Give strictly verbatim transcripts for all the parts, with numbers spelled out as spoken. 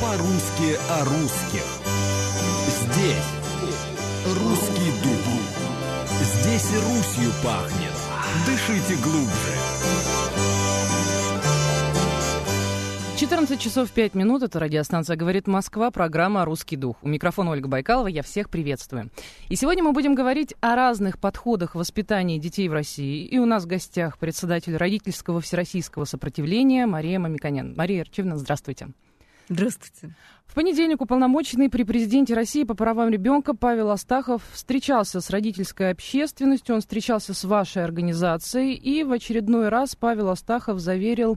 По-русски о русских. Здесь русский дух. Здесь Русью пахнет. Дышите глубже. четырнадцать часов пять минут. Это радиостанция «Говорит Москва», программа «Русский дух». У микрофона Ольга Байкалова. Я всех приветствую. И сегодня мы будем говорить о разных подходах в воспитании детей в России. И у нас в гостях председатель родительского всероссийского сопротивления Мария Мамиканян. Мария Арчевна, здравствуйте. Здравствуйте. В понедельник уполномоченный при президенте России по правам ребенка Павел Астахов встречался с родительской общественностью, он встречался с вашей организацией, и в очередной раз Павел Астахов заверил,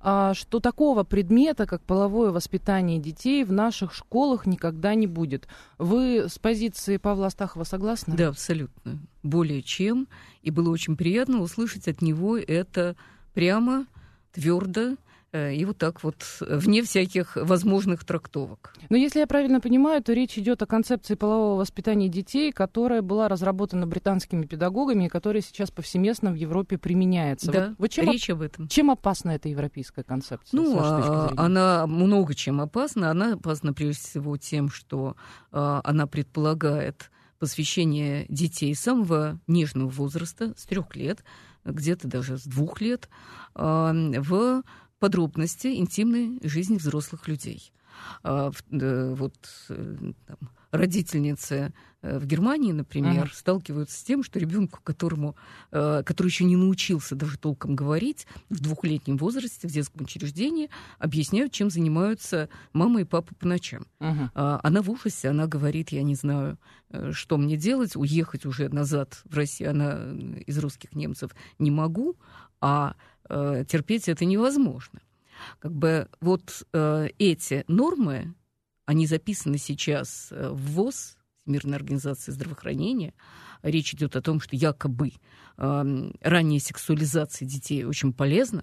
что такого предмета, как половое воспитание детей, в наших школах никогда не будет. Вы с позиции Павла Астахова согласны? Да, абсолютно. Более чем. И было очень приятно услышать от него это прямо, твердо, и вот так вот, вне всяких возможных трактовок. Но если я правильно понимаю, то речь идет о концепции полового воспитания детей, которая была разработана британскими педагогами и которая сейчас повсеместно в Европе применяется. Да, вот, вот чем речь об этом. Чем опасна эта европейская концепция? Ну, а, она много чем опасна. Она опасна прежде всего тем, что а, она предполагает посвящение детей самого нежного возраста, с трех лет, где-то даже с двух лет, а, в подробности интимной жизни взрослых людей. А, вот там, родительницы в Германии, например, uh-huh. сталкиваются с тем, что ребенку, которому, который еще не научился даже толком говорить, в двухлетнем возрасте в детском учреждении объясняют, чем занимаются мама и папа по ночам. Uh-huh. Она в ужасе, она говорит: я не знаю, что мне делать, уехать уже назад в Россию, она из русских немцев не могу, а терпеть это невозможно. Как бы вот э, эти нормы, они записаны сейчас в ВОЗ, Всемирной организации здравоохранения. Речь идет о том, что якобы э, ранняя сексуализация детей очень полезна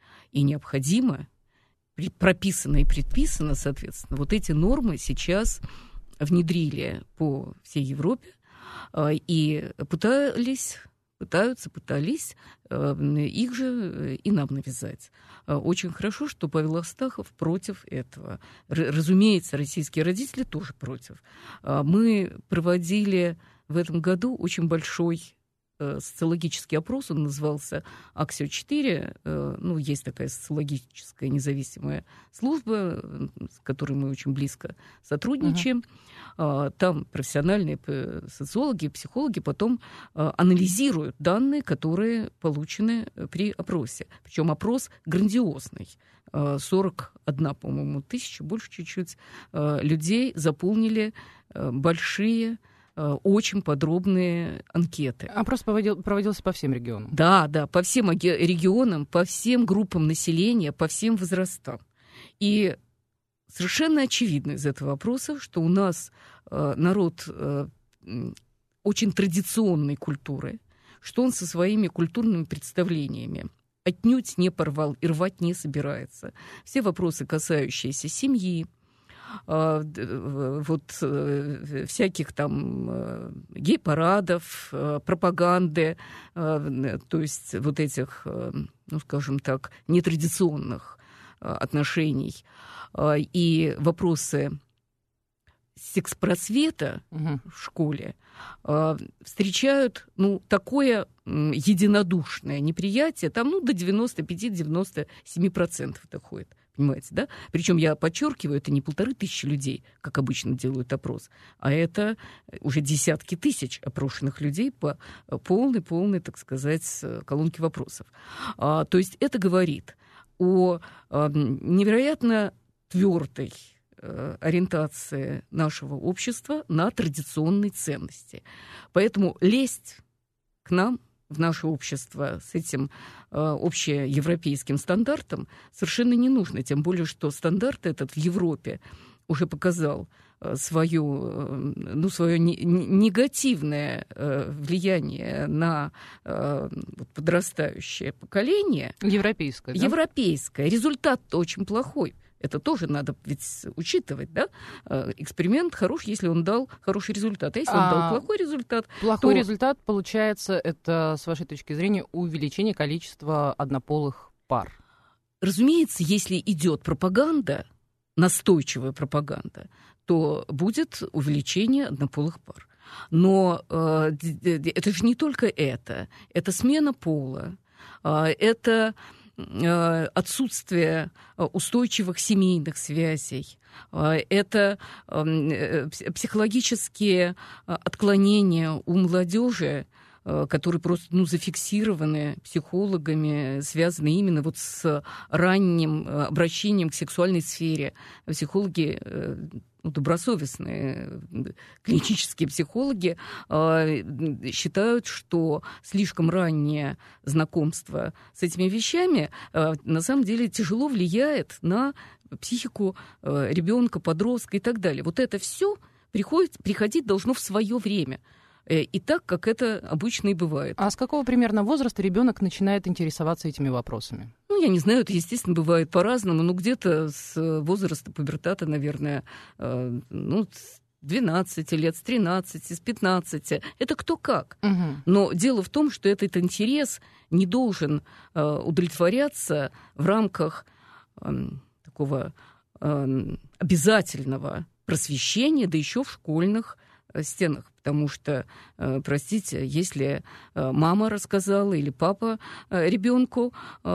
и необходима, прописана и предписана, соответственно. Вот эти нормы сейчас внедрили по всей Европе э, и пытались... Пытаются, пытались э, их же и нам навязать. Э, очень хорошо, что Павел Астахов против этого. Р- разумеется, российские родители тоже против. Э, мы проводили в этом году очень большой э, социологический опрос, он назывался Аксио четыре. Э, ну, есть такая социологическая независимая служба, с которой мы очень близко сотрудничаем. Uh-huh. Там профессиональные социологи, психологи потом анализируют данные, которые получены при опросе. Причем опрос грандиозный. сорок одна, по-моему, тысяча, больше чуть-чуть, людей заполнили большие, очень подробные анкеты. Опрос проводил, проводился по всем регионам? Да, да, по всем регионам, по всем группам населения, по всем возрастам. И совершенно очевидно из этого вопроса, что у нас э, народ э, очень традиционной культуры, что он со своими культурными представлениями отнюдь не порвал и рвать не собирается. Все вопросы, касающиеся семьи, э, вот э, всяких там э, гей-парадов, э, пропаганды, э, то есть вот этих, э, ну, скажем так, нетрадиционных э, отношений, и вопросы секс-просвета uh-huh. в школе э, встречают, ну, такое м, единодушное неприятие, там, ну, до девяносто пять - девяносто семь процентов доходит, понимаете, да? Причем я подчеркиваю, это не полторы тысячи людей, как обычно делают опрос, а это уже десятки тысяч опрошенных людей по полной-полной, так сказать, колонке вопросов. А, то есть это говорит о а, невероятно твердой э, ориентации нашего общества на традиционные ценности. Поэтому лезть к нам, в наше общество, с этим э, общеевропейским стандартом совершенно не нужно. Тем более, что стандарт этот в Европе уже показал э, свое, э, ну, свое не, не, негативное э, влияние на э, подрастающее поколение. Европейское, да? Европейское. Результат очень плохой. Это тоже надо ведь учитывать, да? Эксперимент хорош, если он дал хороший результат. А если он а дал плохой результат... Плохой то... результат, получается, это, с вашей точки зрения, увеличение количества однополых пар. Разумеется, если идет пропаганда, настойчивая пропаганда, то будет увеличение однополых пар. Но э, это же не только это. Это смена пола, э, это э, отсутствие устойчивых семейных связей, э, это э, психологические отклонения у молодежи, которые просто ну, зафиксированы психологами, связаны именно вот с ранним обращением к сексуальной сфере. Психологи, ну, добросовестные клинические психологи считают, что слишком раннее знакомство с этими вещами на самом деле тяжело влияет на психику ребенка, подростка и так далее. Вот это все приходит, приходить должно в свое время. И так, как это обычно и бывает. А с какого примерно возраста ребенок начинает интересоваться этими вопросами? Ну, я не знаю, это, естественно, бывает по-разному, но где-то с возраста пубертата, наверное, ну, с двенадцати лет, с тринадцати, с пятнадцати. Это кто как. Угу. Но дело в том, что этот интерес не должен удовлетворяться в рамках такого обязательного просвещения, да еще в школьных стенах. Потому что, простите, если мама рассказала или папа ребенку,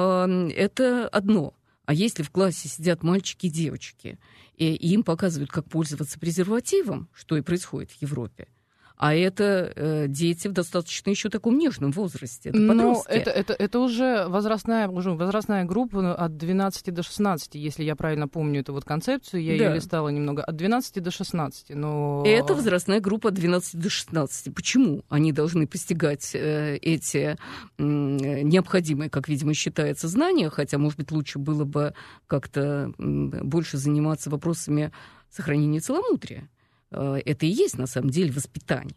это одно. А если в классе сидят мальчики и девочки, и им показывают, как пользоваться презервативом, что и происходит в Европе, а это э, дети в достаточно еще таком нежном возрасте. Это подростки. Но это, это, это уже возрастная, уже возрастная группа от двенадцати до шестнадцати, если я правильно помню эту вот концепцию. Я да. ее листала немного. От двенадцати до шестнадцати. Но... Это возрастная группа от двенадцати до шестнадцати. Почему они должны постигать э, эти э, необходимые, как, видимо, считается, знания, хотя, может быть, лучше было бы как-то э, больше заниматься вопросами сохранения целомудрия. Это и есть, на самом деле, воспитание.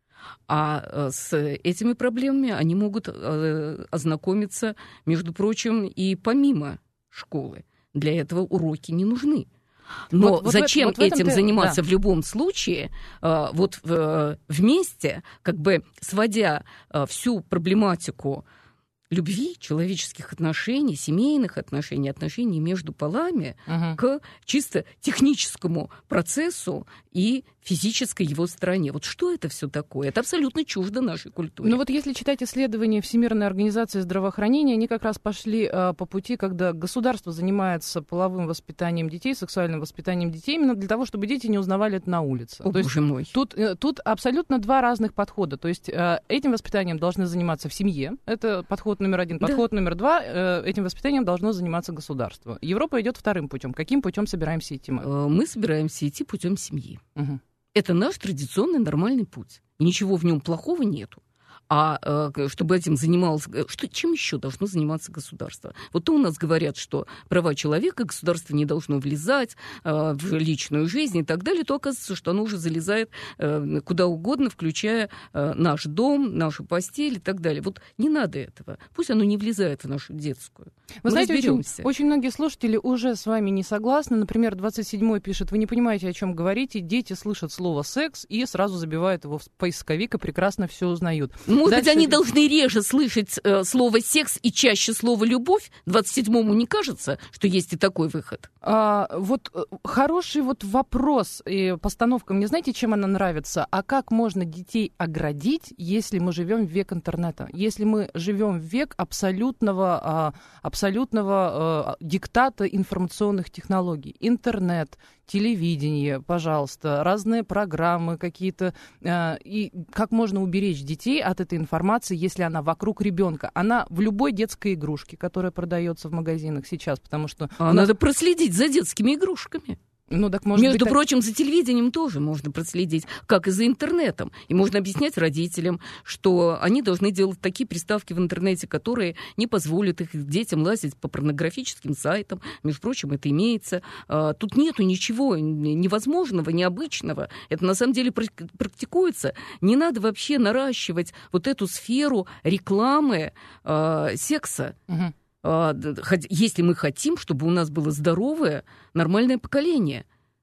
А с этими проблемами они могут ознакомиться, между прочим, и помимо школы. Для этого уроки не нужны. Но вот, вот зачем вот этим ты... заниматься да. в любом случае, вот вместе, как бы сводя всю проблематику любви, человеческих отношений, семейных отношений, отношений между полами uh-huh. к чисто техническому процессу и физической его стороне. Вот что это все такое? Это абсолютно чуждо нашей культуре. Ну вот если читать исследования Всемирной организации здравоохранения, они как раз пошли а, по пути, когда государство занимается половым воспитанием детей, сексуальным воспитанием детей, именно для того, чтобы дети не узнавали это на улице. О, То боже есть, мой. Тут, тут абсолютно два разных подхода. То есть а, этим воспитанием должны заниматься в семье. Это подход номер один. Подход да. номер два. А, этим воспитанием должно заниматься государство. Европа идет вторым путем. Каким путем собираемся идти мы? Мы собираемся идти путем семьи. Угу. Это наш традиционный нормальный путь. И ничего в нем плохого нету. А чтобы этим занималось... Что, чем еще должно заниматься государство? Вот то у нас говорят, что права человека, государство не должно влезать э, в личную жизнь и так далее, то оказывается, что оно уже залезает э, куда угодно, включая э, наш дом, нашу постель и так далее. Вот не надо этого. Пусть оно не влезает в нашу детскую. Вы Мы знаете, очень, очень многие слушатели уже с вами не согласны. Например, двадцать седьмой пишет: вы не понимаете, о чем говорите. Дети слышат слово «секс» и сразу забивают его в поисковик и прекрасно все узнают. Может Дальше... быть, они должны реже слышать э, слово «секс» и чаще слово «любовь»? двадцать седьмому не кажется, что есть и такой выход? А, вот хороший вот вопрос и постановка. Мне знаете, чем она нравится? А как можно детей оградить, если мы живем в век интернета? Если мы живем в век абсолютного, а, абсолютного а, диктата информационных технологий? Интернет, телевидение, пожалуйста, разные программы какие-то. А, и как можно уберечь детей от этой информации, если она вокруг ребенка? Она в любой детской игрушке, которая продается в магазинах сейчас, потому что... А нас... Надо проследить за детскими игрушками. Ну, так, может Между быть, прочим, так... за телевидением тоже можно проследить, как и за интернетом. И можно объяснять родителям, что они должны делать такие приставки в интернете, которые не позволят их детям лазить по порнографическим сайтам. Между прочим, это имеется. Тут нету ничего невозможного, необычного. Это на самом деле практикуется. Не надо вообще наращивать вот эту сферу рекламы э, секса. Угу. Если мы хотим, чтобы у нас было здоровое, нормальное поколение.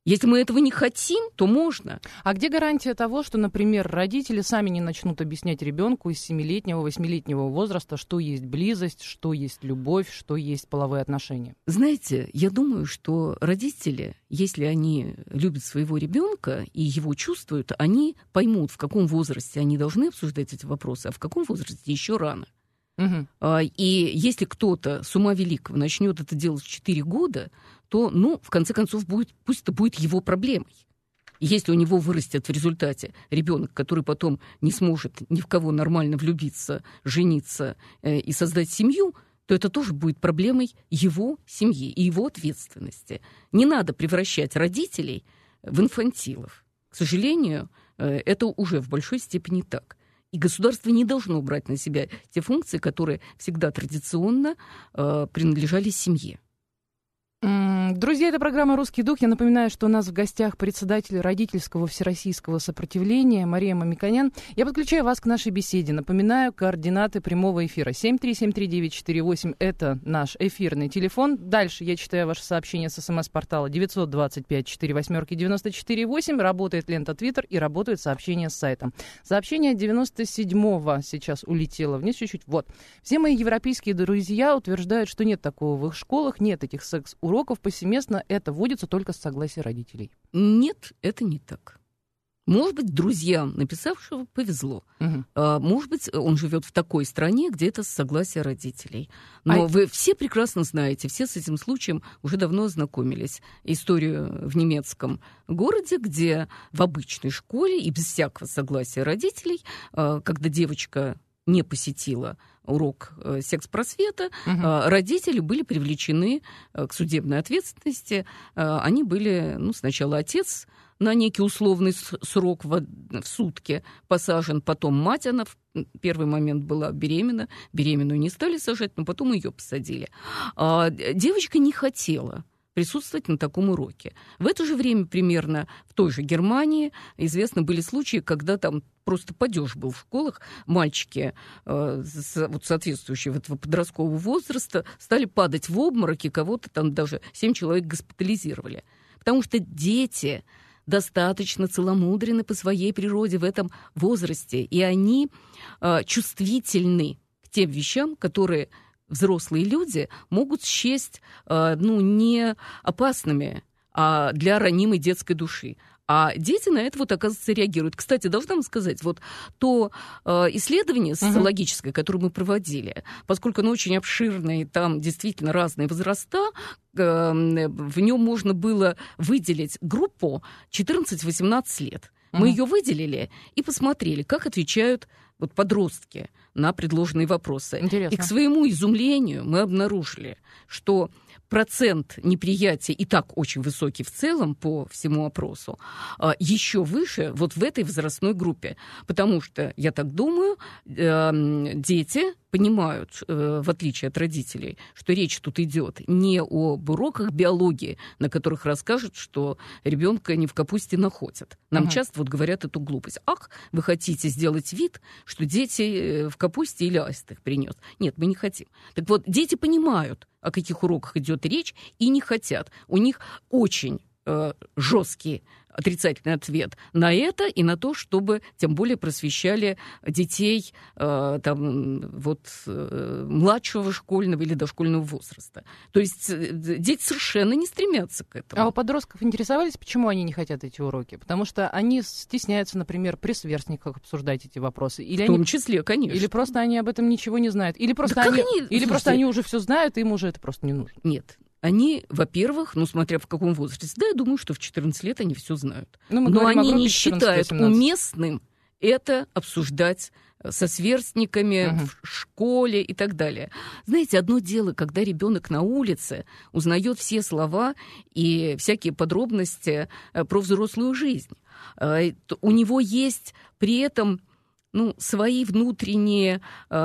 Если мы этого не хотим, то можно. А где гарантия того, что, например, родители сами не начнут объяснять ребенку из семилетнего, восьмилетнего возраста, что есть близость, что есть любовь, что есть половые отношения? Знаете, я думаю, что родители, если они любят своего ребенка и его чувствуют, они поймут, в каком возрасте они должны обсуждать эти вопросы, а в каком возрасте еще рано. Угу. И если кто-то с ума великого начнет это делать в четыре года, то, ну, в конце концов, будет, пусть это будет его проблемой. И если у него вырастет в результате ребенок, который потом не сможет ни в кого нормально влюбиться, жениться э, и создать семью, то это тоже будет проблемой его семьи и его ответственности. Не надо превращать родителей в инфантилов. К сожалению, э, это уже в большой степени так. И государство не должно брать на себя те функции, которые всегда традиционно э, принадлежали семье. Друзья, это программа «Русский дух». Я напоминаю, что у нас в гостях председатель родительского всероссийского сопротивления Мария Мамиканян. Я подключаю вас к нашей беседе. Напоминаю, координаты прямого эфира. семь три семь три девять четыре восемь – это наш эфирный телефон. Дальше я читаю ваше сообщение с смс-портала девять два пять четыре восемь девять четыре восемь. Работает лента Твиттер и работает сообщение с сайта. Сообщение девяносто седьмого сейчас улетело вниз чуть-чуть. Вот. Все мои европейские друзья утверждают, что нет такого в их школах, нет этих секс-уроков повсеместно, это вводится только с согласия родителей. Нет, это не так. Может быть, друзьям написавшего повезло. Угу. А, может быть, он живет в такой стране, где это с согласия родителей. Но а... вы все прекрасно знаете, все с этим случаем уже давно ознакомились. Историю в немецком городе, где в обычной школе и без всякого согласия родителей, когда девочка не посетила урок э, секс-просвета, угу. э, родители были привлечены э, к судебной ответственности. Э, они были, ну, сначала отец на некий условный срок в, в сутки посажен, потом мать, она в первый момент была беременна, беременную не стали сажать, но потом ее посадили. А девочка не хотела присутствовать на таком уроке. В это же время примерно в той же Германии известны были случаи, когда там просто падеж был в школах. Мальчики, э, с, вот соответствующие этого подросткового возраста, стали падать в обмороки, кого-то там даже семь человек госпитализировали. Потому что дети достаточно целомудрены по своей природе в этом возрасте, и они э, чувствительны к тем вещам, которые взрослые люди могут счесть, э, ну, не опасными, а для ранимой детской души. А дети на это, вот, оказывается, реагируют. Кстати, должна вам сказать, вот то э, исследование социологическое, uh-huh. которое мы проводили, поскольку оно очень обширное, и там действительно разные возраста, э, в нем можно было выделить группу четырнадцать-восемнадцать лет. Uh-huh. Мы ее выделили и посмотрели, как отвечают вот подростки на предложенные вопросы. Интересно. И к своему изумлению мы обнаружили, что процент неприятия и так очень высокий в целом по всему опросу, еще выше вот в этой возрастной группе. Потому что, я так думаю, дети понимают, в отличие от родителей, что речь тут идет не об уроках биологии, на которых расскажут, что ребенка не в капусте находят. Нам uh-huh. часто вот говорят эту глупость. Ах, вы хотите сделать вид, что дети в капусте или аистах принес. Нет, мы не хотим. Так вот, дети понимают, о каких уроках идет речь, и не хотят. У них очень э, жесткий отрицательный ответ на это и на то, чтобы тем более просвещали детей э, там, вот, э, младшего школьного или дошкольного возраста. То есть э, дети совершенно не стремятся к этому. А у подростков интересовались, почему они не хотят эти уроки? Потому что они стесняются, например, при сверстниках обсуждать эти вопросы. Или в том они... числе, конечно. Или просто они об этом ничего не знают. Или просто, да они... они... Или просто они уже все знают, и им уже это просто не нужно. Нет. Они, во-первых, ну, смотря в каком возрасте, да, я думаю, что в четырнадцать лет они все знают. Ну, но они не считают уместным это обсуждать со сверстниками, uh-huh. в школе и так далее. Знаете, одно дело, когда ребенок на улице узнает все слова и всякие подробности про взрослую жизнь. У него есть при этом, ну, свои внутренние...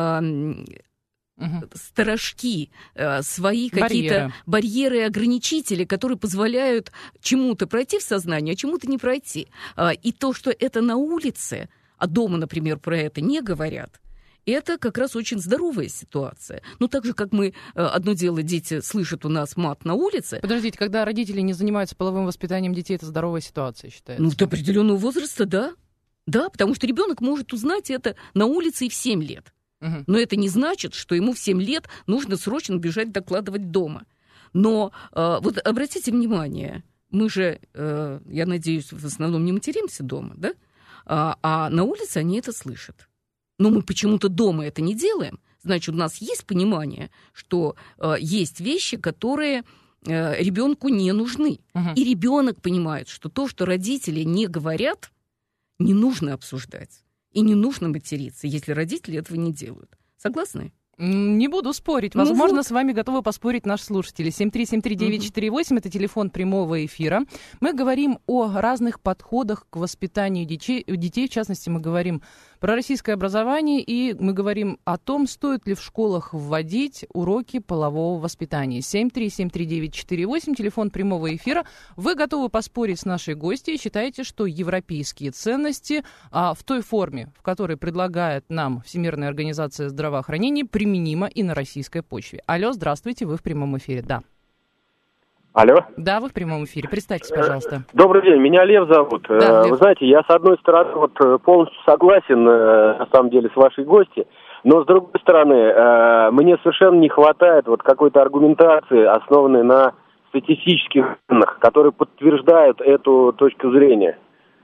Угу. сторожки, свои какие-то барьеры. барьеры и ограничители, которые позволяют чему-то пройти в сознание, а чему-то не пройти. И то, что это на улице, а дома, например, про это не говорят, это как раз очень здоровая ситуация. Ну, так же, как мы, одно дело, дети слышат у нас мат на улице. Подождите, когда родители не занимаются половым воспитанием детей, это здоровая ситуация считается? Ну, до определенного возраста, да. Да, потому что ребенок может узнать это на улице и в семь лет. Угу. Но это не значит, что ему в семь лет нужно срочно бежать докладывать дома. Но вот обратите внимание, мы же, я надеюсь, в основном не материмся дома, да? А, а на улице они это слышат. Но мы почему-то дома это не делаем. Значит, у нас есть понимание, что э, есть вещи, которые э, ребенку не нужны. Uh-huh. И ребенок понимает, что то, что родители не говорят, не нужно обсуждать. И не нужно материться, если родители этого не делают. Согласны? Не буду спорить. Возможно, ну вот. С вами готовы поспорить наши слушатели. семь три семь три девять четыре восемь, это телефон прямого эфира. Мы говорим о разных подходах к воспитанию детей, детей. В частности, мы говорим про российское образование, и мы говорим о том, стоит ли в школах вводить уроки полового воспитания. семь три семь три девять четыре восемь, телефон прямого эфира. Вы готовы поспорить с нашей гостьей? Считаете, что европейские ценности а, в той форме, в которой предлагает нам Всемирная организация здравоохранения, применимо и на российской почве. Алло, здравствуйте, вы в прямом эфире, да. Алло. Да, вы в прямом эфире, представьтесь, пожалуйста. Добрый день, меня Лев зовут. Да, Лев. Вы знаете, я с одной стороны вот полностью согласен, на самом деле, с вашей гостьей, но с другой стороны, мне совершенно не хватает вот какой-то аргументации, основанной на статистических данных, которые подтверждают эту точку зрения.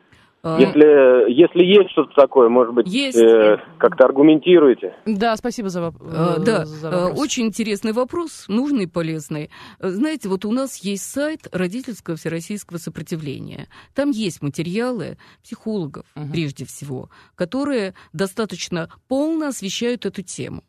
Если, если есть что-то такое, может быть, э, как-то аргументируете. Да, спасибо за, воп- а, да, за вопрос. Очень интересный вопрос, нужный и полезный. Знаете, вот у нас есть сайт Родительского всероссийского сопротивления. Там есть материалы психологов, угу. прежде всего, которые достаточно полно освещают эту тему.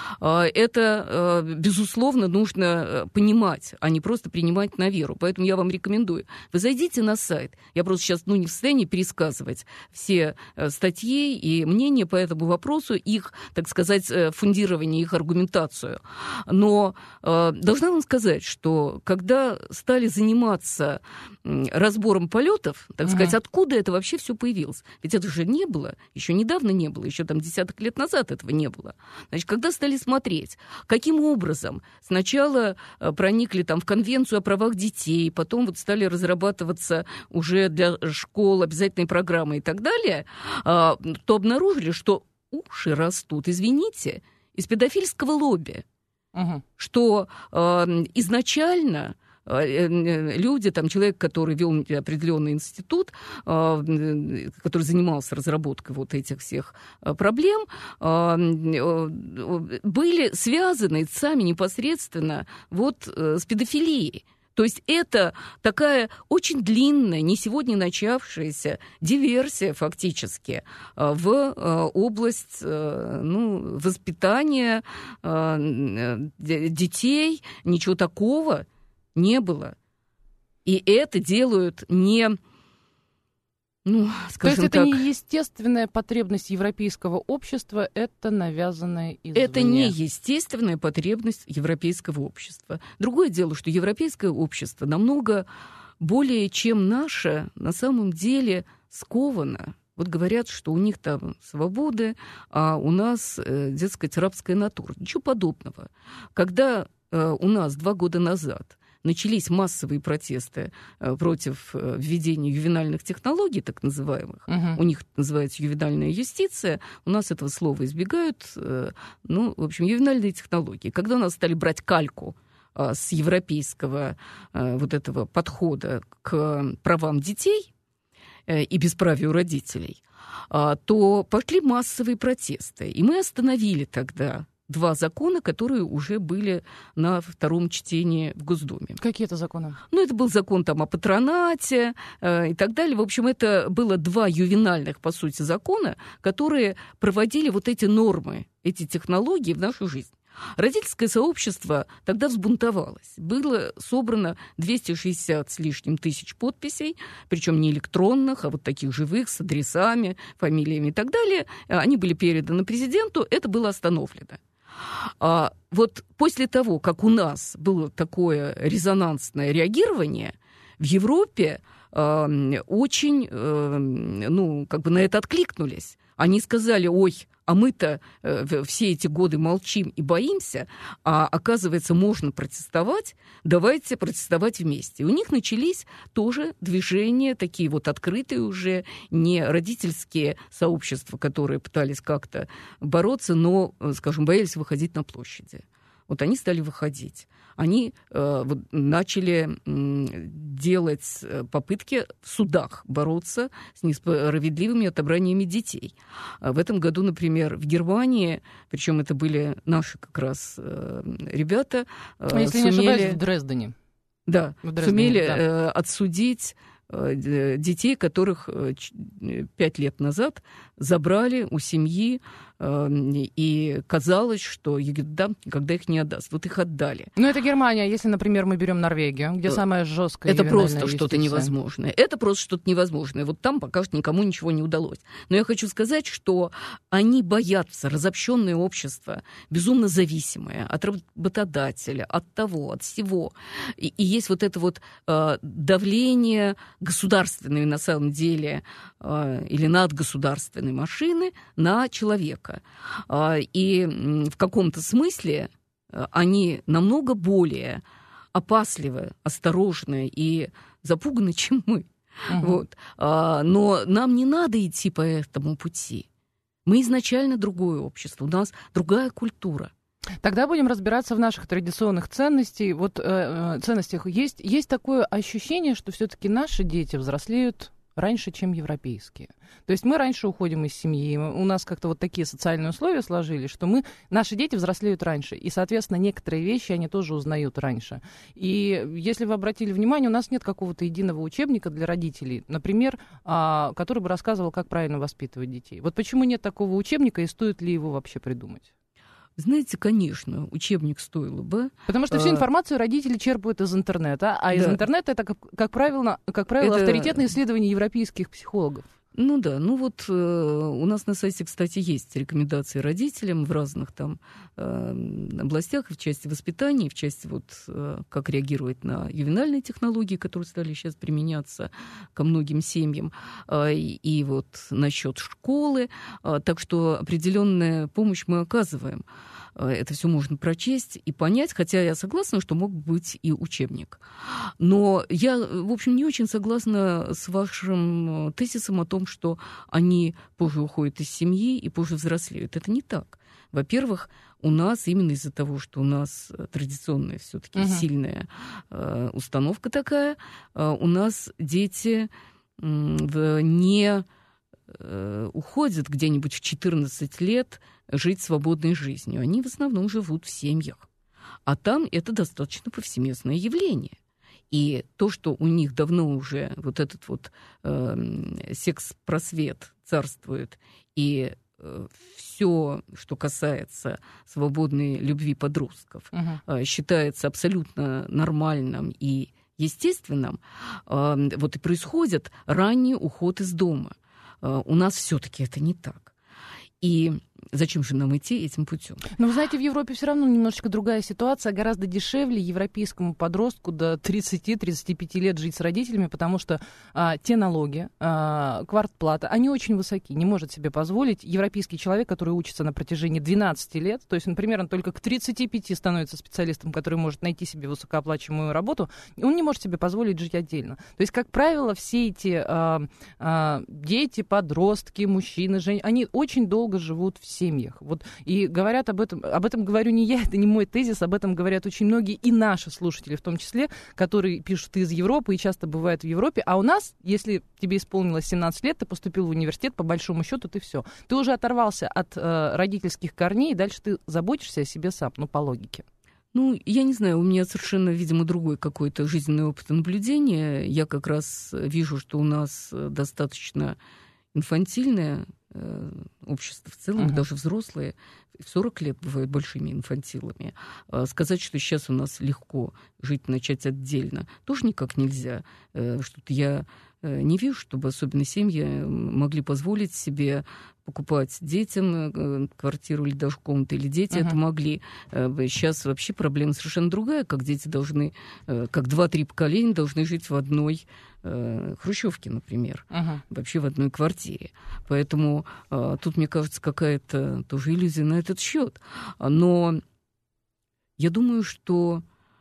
Это, безусловно, нужно понимать, а не просто принимать на веру. Поэтому я вам рекомендую. Вы зайдите на сайт. Я просто сейчас ну, не в состоянии пересказывать все статьи и мнения по этому вопросу, их, так сказать, фундирование, их аргументацию. Но должна вам сказать, что когда стали заниматься разбором полетов, так сказать, угу. откуда это вообще все появилось? Ведь это же не было, еще недавно не было, еще там десяток лет назад этого не было. Значит, когда стали смотреть, каким образом сначала проникли там в Конвенцию о правах детей, потом вот стали разрабатываться уже для школ обязательные программы и так далее, то обнаружили, что уши растут, извините, из педофильского лобби, угу. что изначально люди, там, человек, который вел определенный институт, который занимался разработкой вот этих всех проблем, были связаны сами непосредственно вот с педофилией. То есть это такая очень длинная, не сегодня начавшаяся диверсия фактически в область ну, воспитания детей. Ничего такого не было. И это делают не, ну, скажем так... То есть это не естественная потребность европейского общества, это навязанное извне. Это не естественная потребность европейского общества. Другое дело, что европейское общество намного более, чем наше, на самом деле сковано. Вот говорят, что у них там свободы, а у нас, дескать, рабская натура. Ничего подобного. Когда у нас два года назад начались массовые протесты против введения ювенальных технологий, так называемых. Uh-huh. У них называется ювенальная юстиция. У нас этого слова избегают. Ну, в общем, ювенальные технологии. Когда у нас стали брать кальку с европейского вот этого подхода к правам детей и бесправию родителей, то пошли массовые протесты. И мы остановили тогда два закона, которые уже были на втором чтении в Госдуме. Какие это законы? Ну, это был закон там, о патронате э, и так далее. В общем, это было два ювенальных, по сути, закона, которые проводили вот эти нормы, эти технологии в нашу жизнь. Родительское сообщество тогда взбунтовалось. Было собрано двести шестьдесят с лишним тысяч подписей, причем не электронных, а вот таких живых, с адресами, фамилиями и так далее. Они были переданы президенту, это было остановлено. А вот после того, как у нас было такое резонансное реагирование, в Европе э, очень, э, ну, как бы на это откликнулись. Они сказали: ой, а мы-то э, все эти годы молчим и боимся, а оказывается, можно протестовать, давайте протестовать вместе. И у них начались тоже движения, такие вот открытые уже, не родительские сообщества, которые пытались как-то бороться, но, скажем, боялись выходить на площади. Вот они стали выходить. Они э, вот, начали э, делать попытки в судах бороться с несправедливыми отобраниями детей. А в этом году, например, в Германии, причем это были наши как раз э, ребята, э, если сумели, не ошибаюсь, в Дрездене. Да, в Дрездене, сумели да. э, отсудить э, детей, которых э, пять лет назад забрали у семьи, и казалось, что Югендаmt никогда их не отдаст. Вот их отдали. Ну, это Германия. Если, например, мы берем Норвегию, где самая жесткая это ювенальная просто юстиция. что-то невозможное. Это просто что-то невозможное. Вот там пока что никому ничего не удалось. Но я хочу сказать, что они боятся, разобщенное общество, безумно зависимое от работодателя, от того, от всего. И, и есть вот это вот э, давление государственной, на самом деле, э, или надгосударственной машины на человека. И в каком-то смысле они намного более опасливы, осторожны и запуганы, чем мы. Угу. Вот. Но нам не надо идти по этому пути. Мы изначально другое общество, у нас другая культура. Тогда будем разбираться в наших традиционных ценностях. Вот, э, ценностях. Есть, есть такое ощущение, что все-таки наши дети взрослеют раньше, чем европейские. То есть мы раньше уходим из семьи, у нас как-то вот такие социальные условия сложились, что мы, наши дети взрослеют раньше, и, соответственно, некоторые вещи они тоже узнают раньше. И если вы обратили внимание, у нас нет какого-то единого учебника для родителей, например, который бы рассказывал, как правильно воспитывать детей. Вот почему нет такого учебника, и стоит ли его вообще придумать? Знаете, конечно, учебник стоило бы. Потому что всю информацию родители черпают из интернета, а из да. интернета это, как, как правило, как правило это... авторитетные исследования европейских психологов. Ну да, ну вот э, у нас на сайте, кстати, есть рекомендации родителям в разных там э, областях, в части воспитания, в части вот э, как реагировать на ювенальные технологии, которые стали сейчас применяться ко многим семьям, э, и, и вот насчет школы, э, так что определенную помощь мы оказываем. Это все можно прочесть и понять, хотя я согласна, что мог быть и учебник. Но я, в общем, не очень согласна с вашим тезисом о том, что они позже уходят из семьи и позже взрослеют. Это не так. Во-первых, у нас именно из-за того, что у нас традиционная все-таки угу. сильная э, установка такая, э, у нас дети э, не э, уходят где-нибудь в четырнадцать лет жить свободной жизнью. Они в основном живут в семьях. А там это достаточно повсеместное явление. И то, что у них давно уже вот этот вот э, секс-просвет царствует, и э, все, что касается свободной любви подростков, uh-huh. э, считается абсолютно нормальным и естественным, э, вот и происходит ранний уход из дома. Э, у нас все-таки это не так. И зачем же нам идти этим путем? Но вы знаете, в Европе все равно немножечко другая ситуация. Гораздо дешевле европейскому подростку до тридцати-тридцати пяти лет жить с родителями, потому что а, те налоги, а, квартплата, они очень высоки. Не может себе позволить европейский человек, который учится на протяжении двенадцати лет, то есть, например, он только к тридцати пяти становится специалистом, который может найти себе высокооплачиваемую работу, он не может себе позволить жить отдельно. То есть, как правило, все эти а, а, дети, подростки, мужчины, женщины, они очень долго живут в семьях. Вот, и говорят об этом, об этом говорю не я, это не мой тезис, об этом говорят очень многие и наши слушатели в том числе, которые пишут из Европы и часто бывают в Европе. А у нас, если тебе исполнилось семнадцать лет, ты поступил в университет, по большому счету ты все. Ты уже оторвался от э, родительских корней, и дальше ты заботишься о себе сам, ну, по логике. Ну, я не знаю, у меня совершенно, видимо, другой какой-то жизненный опыт наблюдения. Я как раз вижу, что у нас достаточно инфантильное э, общество в целом, uh-huh. даже взрослые в сорок лет бывают большими инфантилами. А сказать, что сейчас у нас легко жить, начать отдельно, тоже никак нельзя. Э, что-то я не вижу, чтобы особенно семьи могли позволить себе покупать детям квартиру или даже комнату, или дети uh-huh. это могли. Сейчас вообще проблема совершенно другая, как дети должны, как два-три поколения должны жить в одной хрущевке, например, uh-huh. вообще в одной квартире. Поэтому тут, мне кажется, какая-то тоже иллюзия на этот счет. Но я думаю, что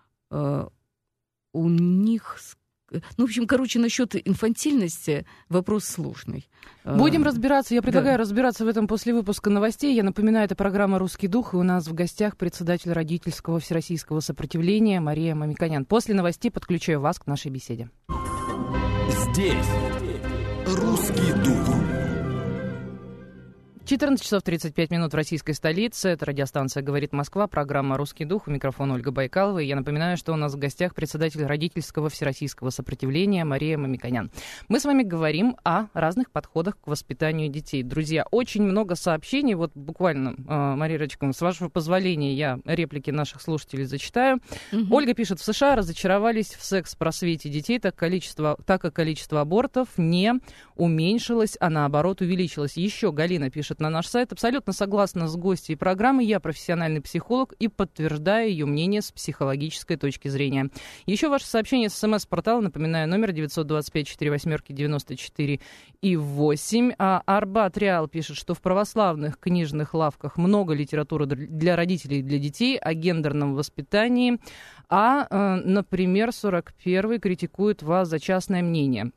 у них... Ну, в общем, короче, насчет инфантильности вопрос сложный. Будем разбираться. Я предлагаю да. разбираться в этом после выпуска новостей. Я напоминаю, это программа «Русский дух», и у нас в гостях председатель родительского всероссийского сопротивления Мария Мамиканян. После новостей подключаю вас к нашей беседе. Здесь «Русский дух». четырнадцать часов тридцать пять минут в российской столице. Это радиостанция «Говорит Москва», программа «Русский дух». У микрофона Ольга Байкалова. И я напоминаю, что у нас в гостях председатель родительского всероссийского сопротивления Мария Мамиканян. Мы с вами говорим о разных подходах к воспитанию детей. Друзья, очень много сообщений. Вот буквально, Мария Рачковна, с вашего позволения, я реплики наших слушателей зачитаю. Угу. Ольга пишет: в США разочаровались в секс-просвете детей, так, количество, так как количество абортов не уменьшилось, а наоборот увеличилось. Еще Галина пишет на наш сайт: абсолютно согласна с гостьей программы. Я профессиональный психолог и подтверждаю ее мнение с психологической точки зрения. Еще ваше сообщение с смс-портала, напоминаю, номер девятьсот двадцать пять сорок восемь девяносто четыре и восемь. А Арбат Реал пишет, что в православных книжных лавках много литературы для родителей и для детей о гендерном воспитании. А, например, сорок первый критикует вас за частное мнение.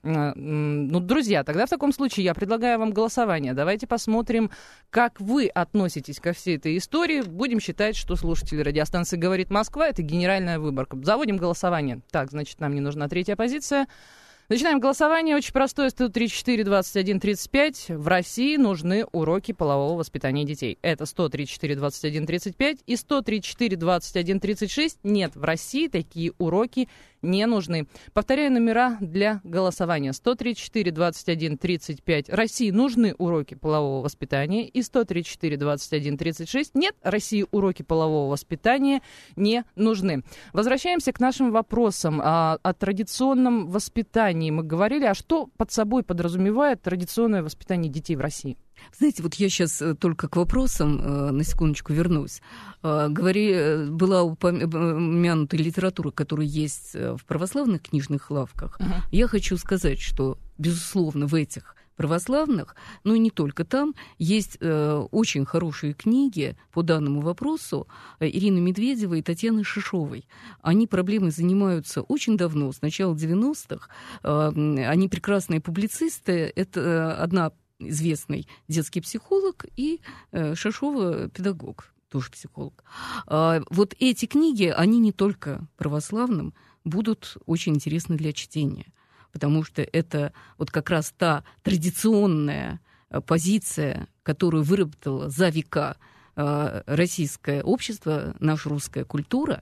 Ну, друзья, тогда в таком случае я предлагаю вам голосование. Давайте посмотрим, как вы относитесь ко всей этой истории. Будем считать, что слушатели радиостанции «Говорит Москва» — это генеральная выборка. Заводим голосование. Так, значит, нам не нужна третья позиция. Начинаем голосование. Очень простое. сто тридцать четыре двадцать один тридцать пять. В России нужны уроки полового воспитания детей. Это сто тридцать четыре двадцать один тридцать пять и сто тридцать четыре двадцать один тридцать шесть. Нет, в России такие уроки не нужны. Повторяю номера для голосования. сто тридцать четыре двадцать один тридцать пять. России нужны уроки полового воспитания. И сто тридцать четыре двадцать один тридцать шесть. Нет, России уроки полового воспитания не нужны. Возвращаемся к нашим вопросам о, о традиционном воспитании. Мы говорили, а что под собой подразумевает традиционное воспитание детей в России? Знаете, вот я сейчас только к вопросам на секундочку вернусь. Говори, была упомянута литература, которая есть в православных книжных лавках. Uh-huh. Я хочу сказать, что, безусловно, в этих православных, но и не только там, есть э, очень хорошие книги по данному вопросу Ирины Медведевой и Татьяны Шишовой. Они проблемой занимаются очень давно, с начала девяностых. Э, они прекрасные публицисты. Это э, одна известный детский психолог и э, Шишова педагог, тоже психолог. Э, вот эти книги, они не только православным, будут очень интересны для чтения. Потому что это вот как раз та традиционная позиция, которую выработало за века российское общество, наша русская культура,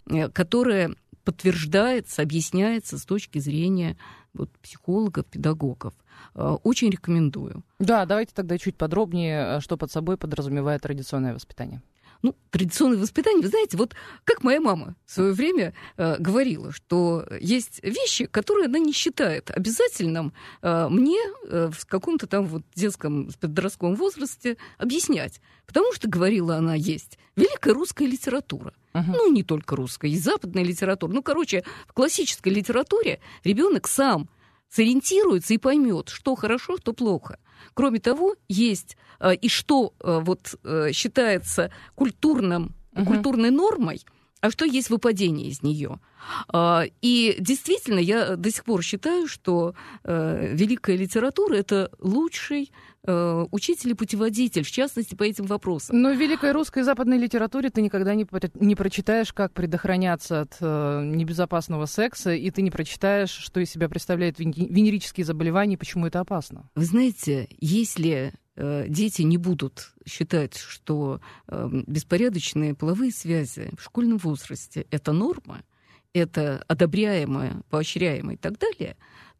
которая подтверждается, объясняется с точки зрения вот, психологов, педагогов. Очень рекомендую. Да, давайте тогда чуть подробнее, что под собой подразумевает традиционное воспитание. Ну, традиционное воспитание, вы знаете, вот как моя мама в свое время э, говорила, что есть вещи, которые она не считает обязательным э, мне э, в каком-то там вот детском подростковом возрасте объяснять. Потому что, говорила она, есть великая русская литература. Uh-huh. Ну, не только русская, и западная литература. Ну, короче, в классической литературе ребенок сам сориентируется и поймет, что хорошо, что плохо. Кроме того, есть э, и что э, вот, э, считается культурным, uh-huh. культурной нормой, а что есть выпадение из нее. Э, и действительно, я до сих пор считаю, что э, великая литература — это лучший э, учитель и путеводитель, в частности, по этим вопросам. Но в великой русской и западной литературе ты никогда не, не прочитаешь, как предохраняться от э, небезопасного секса, и ты не прочитаешь, что из себя представляют венерические заболевания и почему это опасно. Вы знаете, если э, дети не будут считать, что э, беспорядочные половые связи в школьном возрасте — это норма, это одобряемое, поощряемое и так далее,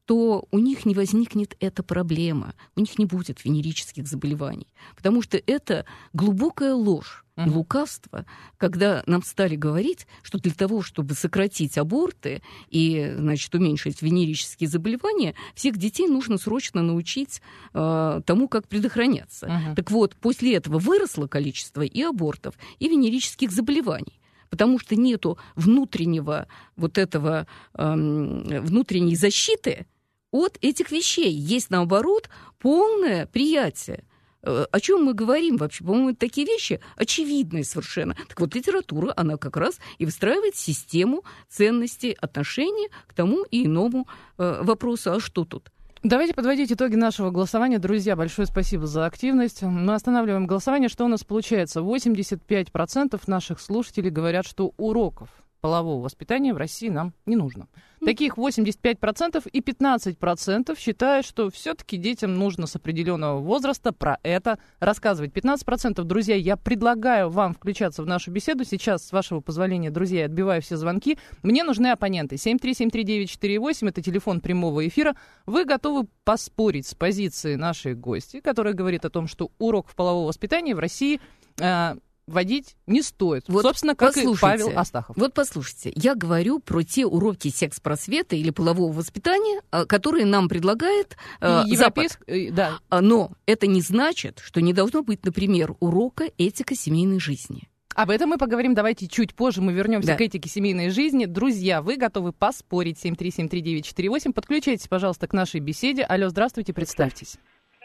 что у них не возникнет эта проблема, у них не будет венерических заболеваний, потому что это глубокая ложь и лукавство, когда нам стали говорить, что для того, чтобы сократить аборты и, значит, уменьшить венерические заболевания, всех детей нужно срочно научить э, тому, как предохраняться. Uh-huh. Так вот, после этого выросло количество и абортов, и венерических заболеваний, потому что нету внутреннего вот этого, э, внутренней защиты от этих вещей. Есть, наоборот, полное приятие. О чем мы говорим вообще? По-моему, такие вещи очевидные совершенно. Так вот, литература, она как раз и выстраивает систему ценностей, отношений к тому и иному э, вопросу. А что тут? Давайте подводить итоги нашего голосования. Друзья, большое спасибо за активность. Мы останавливаем голосование. Что у нас получается? восемьдесят пять процентов наших слушателей говорят, что уроков полового воспитания в России нам не нужно. Таких восемьдесят пять процентов, и пятнадцать процентов считают, что все-таки детям нужно с определенного возраста про это рассказывать. пятнадцать процентов, друзья, я предлагаю вам включаться в нашу беседу. Сейчас, с вашего позволения, друзья, я отбиваю все звонки. Мне нужны оппоненты. семь три семь три девять четыре восемь, это телефон прямого эфира. Вы готовы поспорить с позицией нашей гости, которая говорит о том, что урок полового воспитания в России э, вводить не стоит. Вот собственно, как и Павел Астахов. Вот послушайте, я говорю про те уроки секс-просвета или полового воспитания, которые нам предлагает э, Запад. Да. Но это не значит, что не должно быть, например, урока этика семейной жизни. Об этом мы поговорим. Давайте чуть позже мы вернемся да. к этике семейной жизни. Друзья, вы готовы поспорить? семь три семь три девять четыре восемь. Подключайтесь, пожалуйста, к нашей беседе. Алло, здравствуйте, представьтесь.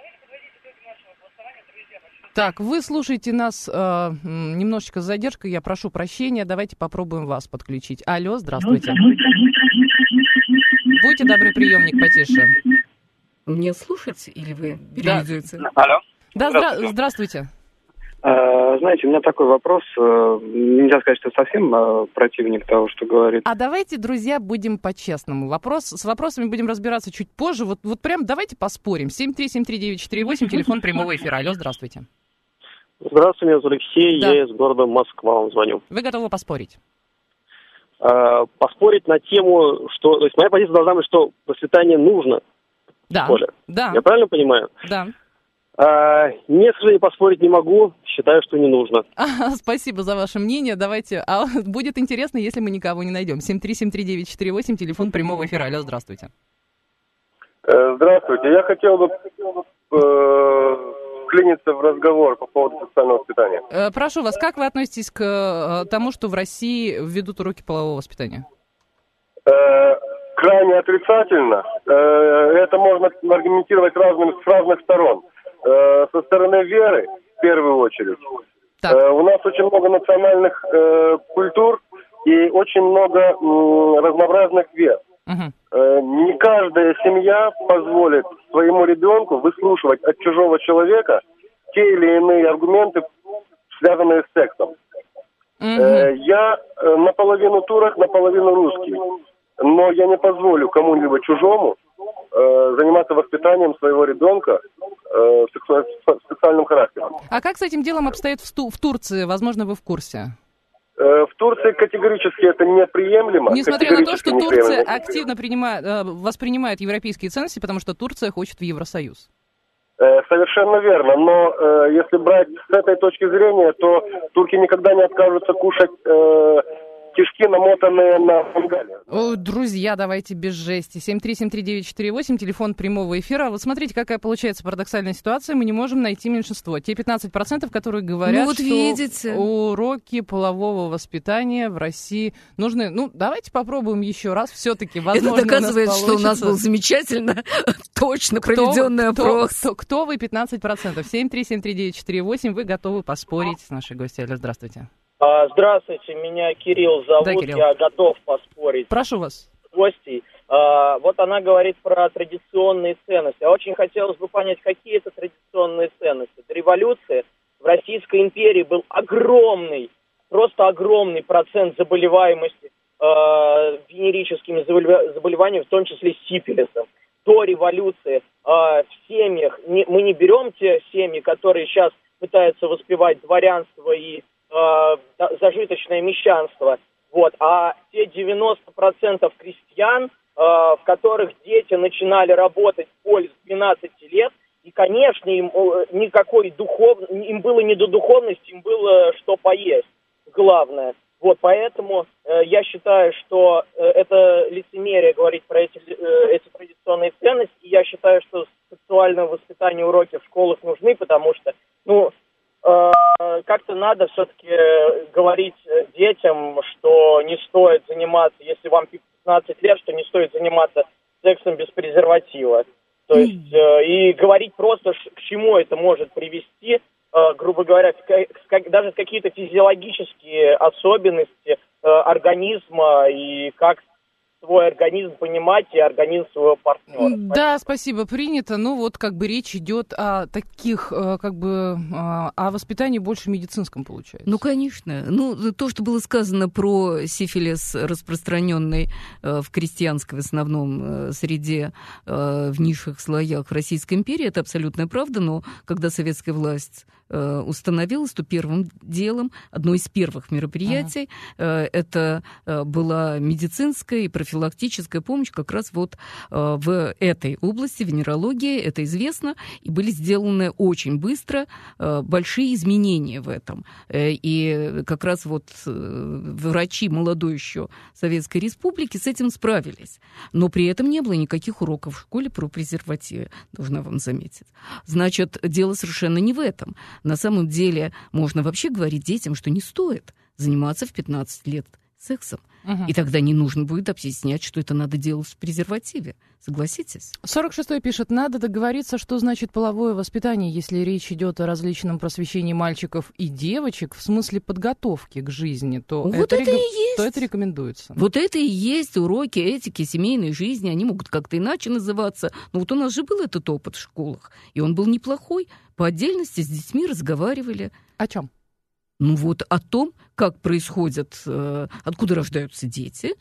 Так, вы слушаете нас э, немножечко с задержкой, я прошу прощения, давайте попробуем вас подключить. Алло, здравствуйте. Будьте добры, приемник потише. Мне слушать или вы переведете? Да. Алло. Да, здравствуйте. здравствуйте. А, знаете, у меня такой вопрос, нельзя сказать, что совсем противник того, что говорит. А давайте, друзья, будем по-честному. Вопрос, с вопросами будем разбираться чуть позже. Вот, вот прям давайте поспорим. семь три семь три девять четыре восемь, телефон прямого эфира. Алло, здравствуйте. Здравствуйте, меня зовут Алексей, да. я из города Москва вам звоню. Вы готовы поспорить? А, поспорить на тему, что... То есть моя позиция должна быть, что воспитание нужно да. в школе. Да. Я правильно понимаю? Да. А, нет, к сожалению, поспорить не могу. Считаю, что не нужно. А, спасибо за ваше мнение. Давайте. А будет интересно, если мы никого не найдем. семь три семь три девять четыре восемь, телефон прямого эфира. Алло, здравствуйте. Здравствуйте. Я хотел бы э, вклиниться в разговор по поводу сексуального воспитания. Э, прошу вас, как вы относитесь к э, тому, что в России введут уроки полового воспитания? Э, крайне отрицательно. Э, это можно аргументировать разными, с разных сторон. Э, со стороны веры, в первую очередь. Э, у нас очень много национальных э, культур и очень много э, разнообразных вер. Uh-huh. Э, не каждая семья позволит своему ребенку выслушивать от чужого человека те или иные аргументы, связанные с сексом. Uh-huh. Э, я э, наполовину турок, наполовину русский. Но я не позволю кому-либо чужому э, заниматься воспитанием своего ребенка э, сексу... сексуальным характером. А как с этим делом обстоит в, Ту- в Турции? Возможно, вы в курсе? Э, в Турции категорически это неприемлемо. Несмотря на то, что Турция активно принимает, э, воспринимает европейские ценности, потому что Турция хочет в Евросоюз. Э, совершенно верно. Но э, если брать с этой точки зрения, то турки никогда не откажутся кушать... Э, кишки, намотанные на мангале. О, друзья, давайте без жести. семь три семь три девять четыре восемь, телефон прямого эфира. Вот смотрите, какая получается парадоксальная ситуация. Мы не можем найти меньшинство. Те пятнадцать процентов, которые говорят, ну, вот что видите. уроки полового воспитания в России нужны. Ну, давайте попробуем еще раз. Все-таки, возможно, это доказывает, у нас что у нас был замечательно, точно проведенный опрос. Кто, кто, кто вы пятнадцать процентов? семь три семь три девять четыре восемь. Вы готовы поспорить с нашей гостьей? Алло, здравствуйте. Здравствуйте, меня Кирилл зовут, да, Кирилл. Я готов поспорить. Прошу вас. С гостей. А, вот она говорит про традиционные ценности. А очень хотелось бы понять, какие это традиционные ценности. До революции в Российской империи был огромный, просто огромный процент заболеваемости э, венерическими заболеваниями, в том числе сифилисом. До революции э, в семьях, не, мы не берем те семьи, которые сейчас пытаются воспевать дворянство и зажиточное мещанство, вот, а те девяносто процентов крестьян, э, в которых дети начинали работать в поле с двенадцати лет, и, конечно, им никакой духов... им было не до духовности, им было что поесть, главное. Вот, поэтому э, я считаю, что э, это лицемерие говорить про эти, э, эти традиционные ценности. Я считаю, что сексуальное воспитание, уроки в школах нужны, потому что, ну, э, как-то надо все-таки говорить детям, что не стоит заниматься, если вам пятнадцать лет, что не стоит заниматься сексом без презерватива. То есть, э, и говорить просто, к чему это может привести, грубо говоря, даже какие-то физиологические особенности организма и как свой организм понимать и организм своего партнера. Да, спасибо, принято. Ну вот как бы речь идет о таких, как бы, о воспитании больше медицинском, получается. Ну, конечно. Ну, то, что было сказано про сифилис, распространенный в крестьянской, в основном, среде, в низших слоях Российской империи, это абсолютная правда, но когда советская власть установилась, то первым делом, одно из первых мероприятий, ага. это была медицинская и профилактическая помощь как раз вот в этой области, венерологии, это известно, и были сделаны очень быстро большие изменения в этом. И как раз вот врачи молодой еще Советской Республики с этим справились. Но при этом не было никаких уроков в школе про презервативы, должна вам заметить. Значит, дело совершенно не в этом. На самом деле можно вообще говорить детям, что не стоит заниматься в пятнадцать лет сексом. Угу. И тогда не нужно будет объяснять, что это надо делать в презервативе. Согласитесь? сорок шестой пишет, надо договориться, что значит половое воспитание, если речь идет о различном просвещении мальчиков и девочек в смысле подготовки к жизни, то, вот это, это, рег... и есть. то это рекомендуется. Вот это и есть уроки этики семейной жизни. Они могут как-то иначе называться. Но вот у нас же был этот опыт в школах, и он был неплохой. По отдельности с детьми разговаривали. О чем? Ну вот о том, как происходят, откуда рождаются дети,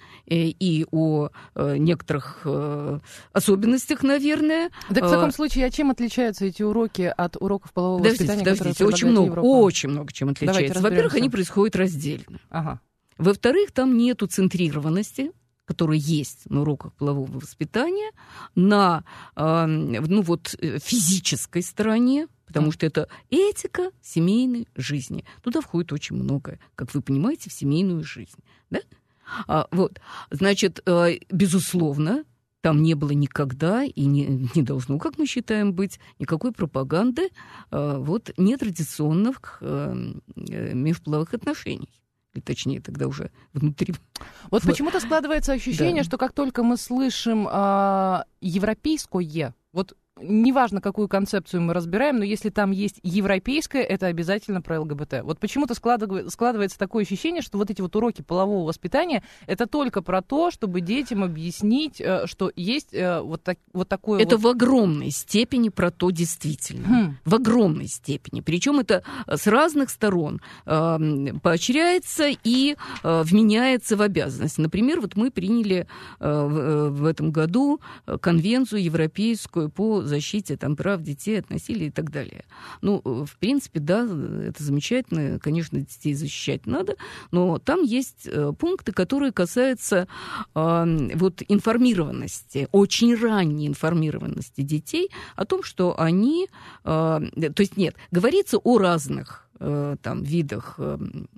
и о некоторых особенностях, наверное. Так в таком случае, а чем отличаются эти уроки от уроков полового подождите, воспитания, подождите, очень много, Европа? очень много чем отличается. Во-первых, они происходят раздельно. Ага. Во-вторых, там нету центрированности, которая есть на уроках полового воспитания, на ну, вот, физической стороне, потому что это этика семейной жизни. Туда входит очень многое, как вы понимаете, в семейную жизнь. Да? А, вот. Значит, безусловно, там не было никогда и не, не должно, как мы считаем, быть никакой пропаганды вот, нетрадиционных межполовых отношений. Или точнее, тогда уже внутри. Вот почему-то складывается ощущение, да. что как только мы слышим э, европейское, вот неважно, какую концепцию мы разбираем, но если там есть европейское, это обязательно про ЛГБТ. Вот почему-то складывается такое ощущение, что вот эти вот уроки полового воспитания, это только про то, чтобы детям объяснить, что есть вот, так, вот такое Это вот... в огромной степени про то действительно. Хм. В огромной степени. Причем это с разных сторон э, поощряется и э, вменяется в обязанность. Например, вот мы приняли э, в, в этом году конвенцию европейскую по защите там, прав детей от насилия и так далее. Ну, в принципе, да, это замечательно, конечно, детей защищать надо, но там есть э, пункты, которые касаются э, вот, информированности, очень ранней информированности детей о том, что они... Э, то есть нет, говорится о разных э, там, видах э,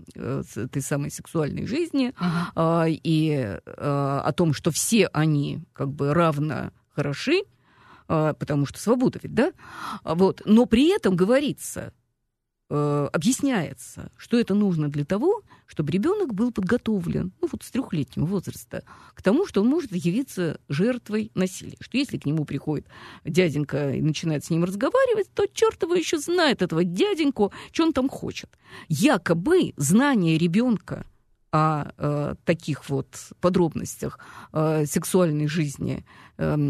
этой самой сексуальной жизни uh-huh. э, и э, о том, что все они как бы равно хороши, потому что свобода ведь, да? Вот. Но при этом говорится, э, объясняется, что это нужно для того, чтобы ребенок был подготовлен, ну вот с трехлетнего возраста, к тому, что он может явиться жертвой насилия. Что если к нему приходит дяденька и начинает с ним разговаривать, то черт его еще знает, этого дяденьку, что он там хочет. Якобы знание ребенка о э, таких вот подробностях э, сексуальной жизни э, э,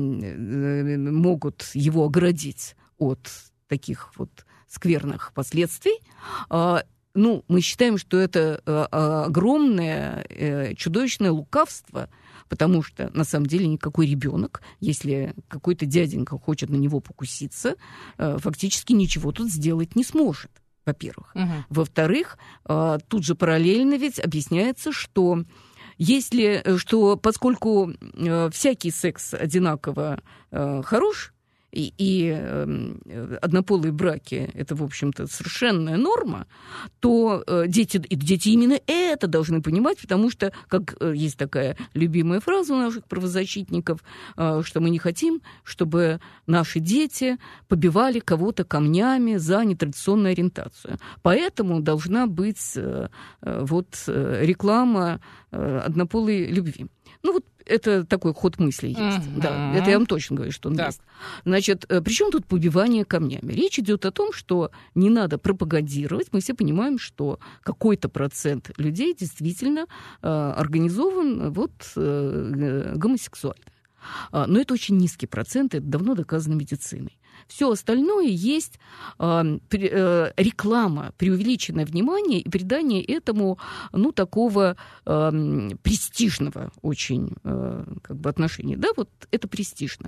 могут его оградить от таких вот скверных последствий. Э, ну, мы считаем, что это э, огромное э, чудовищное лукавство, потому что, на самом деле, никакой ребенок, если какой-то дяденька хочет на него покуситься, э, фактически ничего тут сделать не сможет. Во-первых. Угу. Во-вторых, тут же параллельно ведь объясняется, что если, что поскольку э, всякий секс одинаково э, хорош, и, и э, однополые браки – это, в общем-то, совершенная норма, то э, дети, дети именно это должны понимать, потому что, как э, есть такая любимая фраза у наших правозащитников, э, что мы не хотим, чтобы наши дети побивали кого-то камнями за нетрадиционную ориентацию. Поэтому должна быть э, э, вот, э, реклама э, однополой любви. Ну вот это такой ход мысли есть. Uh-huh. Да, это я вам точно говорю, что он так. есть. Значит, при чем тут побивание камнями? Речь идет о том, что не надо пропагандировать. Мы все понимаем, что какой-то процент людей действительно э, организован вот, э, гомосексуально. Но это очень низкий процент, это давно доказано медициной. Все остальное есть э, э, реклама, преувеличенное внимание и придание этому, ну, такого э, престижного очень э, как бы отношения. Да, вот это престижно.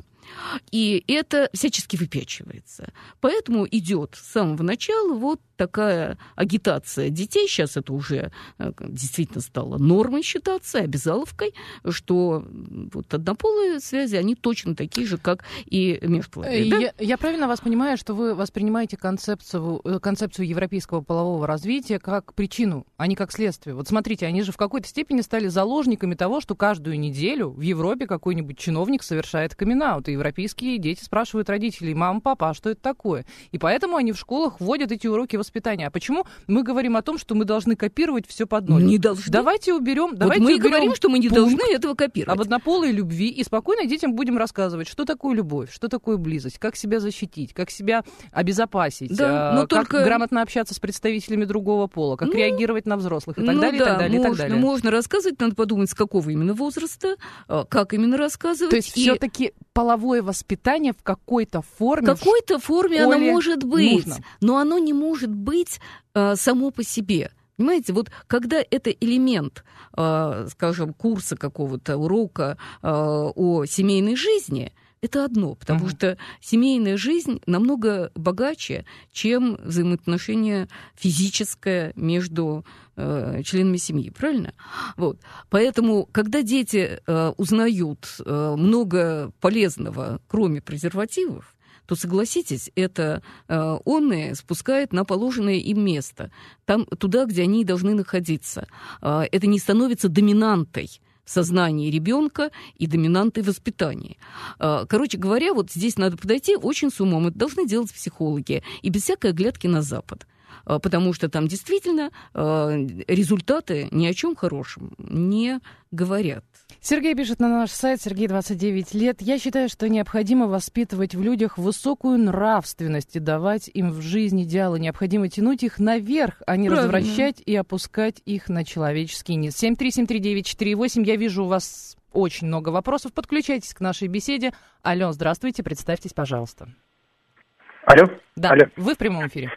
И это всячески выпячивается. Поэтому идет с самого начала вот такая агитация детей. Сейчас это уже э, действительно стало нормой считаться, обязаловкой, что вот однополые связи, они точно такие же, как и межполовые. Да? Я, я правильно вас понимаю, что вы воспринимаете концепцию, концепцию европейского полового развития как причину, а не как следствие? Вот смотрите, они же в какой-то степени стали заложниками того, что каждую неделю в Европе какой-нибудь чиновник совершает камин-аут, и европейские дети спрашивают родителей: мама, папа, а что это такое? И поэтому они в школах вводят эти уроки воспитания. А почему мы говорим о том, что мы должны копировать все под ноль? Не должны. Давайте уберем... Вот давайте мы уберем говорим, что мы не должны этого копировать. Об однополой любви, и спокойно детям будем рассказывать, что такое любовь, что такое близость, как себя защитить, как себя обезопасить, да, но как только... грамотно общаться с представителями другого пола, как ну, реагировать на взрослых и так ну, далее, да, и так далее, можно, и так далее. Можно рассказывать, надо подумать, с какого именно возраста, как именно рассказывать. То есть и... все-таки половое воспитание в какой-то форме... В какой-то форме оно может быть, нужно. Но оно не может быть а, само по себе. Понимаете, вот когда это элемент, э, скажем, курса какого-то, урока э, о семейной жизни, это одно, потому uh-huh. что семейная жизнь намного богаче, чем взаимоотношения физическое между э, членами семьи, правильно? Вот. Поэтому, когда дети э, узнают э, много полезного, кроме презервативов, то, согласитесь, это э, он спускает на положенное им место, там, туда, где они должны находиться. Э, это не становится доминантой в сознании ребенка и доминантой воспитания. Э, короче говоря, вот здесь надо подойти очень с умом. Это должны делать психологи и без всякой оглядки на Запад. Э, потому что там действительно э, результаты ни о чем хорошем не говорят. Сергей пишет на наш сайт, Сергей, двадцать девять лет. Я считаю, что необходимо воспитывать в людях высокую нравственность и давать им в жизни идеалы. Необходимо тянуть их наверх, а не Правильно. развращать и опускать их на человеческий низ. семь три семь три девять четыре восемь. Я вижу у вас очень много вопросов. Подключайтесь к нашей беседе. Алло, здравствуйте, представьтесь, пожалуйста. Алло? Да, Алло. Вы в прямом эфире.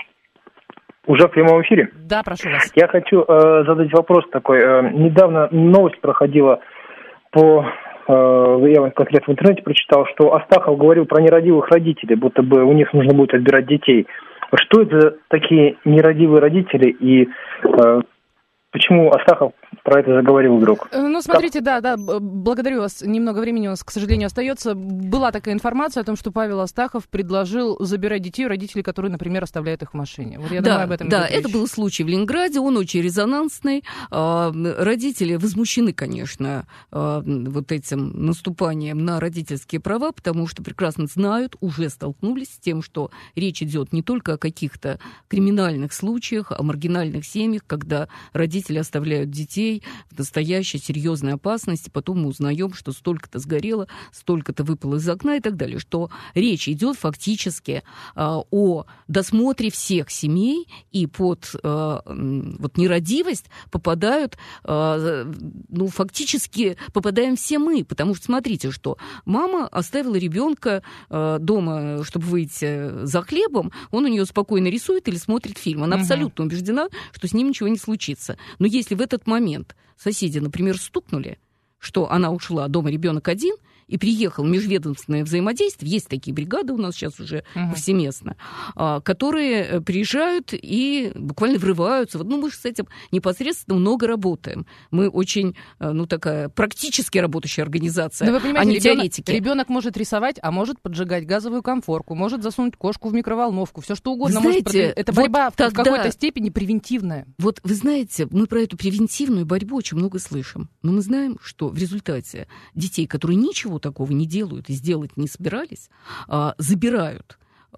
Уже в прямом эфире? Да, прошу вас. Я хочу э, задать вопрос такой. Э, недавно новость проходила по... Э, я конкретно в интернете прочитал, что Астахов говорил про нерадивых родителей, будто бы у них нужно будет отбирать детей. Что это за такие нерадивые родители и... Э, Почему Астахов про это заговорил вдруг? Ну, смотрите, как? да, да, благодарю вас. Немного времени у нас, к сожалению, остается. Была такая информация о том, что Павел Астахов предложил забирать детей у родителей, которые, например, оставляют их в машине. Вот я да, думаю, об этом да, это речь. Был случай в Ленинграде, он очень резонансный. Родители возмущены, конечно, вот этим наступанием на родительские права, потому что прекрасно знают, уже столкнулись с тем, что речь идет не только о каких-то криминальных случаях, о маргинальных семьях, когда родители оставляют детей в настоящей серьезной опасности, потом мы узнаем, что столько-то сгорело, столько-то выпало из окна и так далее, что речь идет фактически э, о досмотре всех семей, и под э, вот нерадивость попадают, э, ну, фактически попадаем все мы, потому что смотрите, что мама оставила ребенка э, дома, чтобы выйти за хлебом, он у нее спокойно рисует или смотрит фильм, она угу. абсолютно убеждена, что с ним ничего не случится. Но если в этот момент соседи, например, стукнули, что она ушла, дома ребенок один, и приехал межведомственное взаимодействие, есть такие бригады у нас сейчас уже uh-huh. повсеместно, которые приезжают и буквально врываются. Вот, ну, мы же с этим непосредственно много работаем. Мы очень, ну, такая практически работающая организация, но вы понимаете, а не ребенок, теоретики. Ребенок может рисовать, а может поджигать газовую конфорку, может засунуть кошку в микроволновку, все что угодно. Знаете, может... Это борьба вот тогда... в какой-то степени превентивная. Вот вы знаете, мы про эту превентивную борьбу очень много слышим. Но мы знаем, что в результате детей, которые ничего такого не делают и сделать не собирались, забирают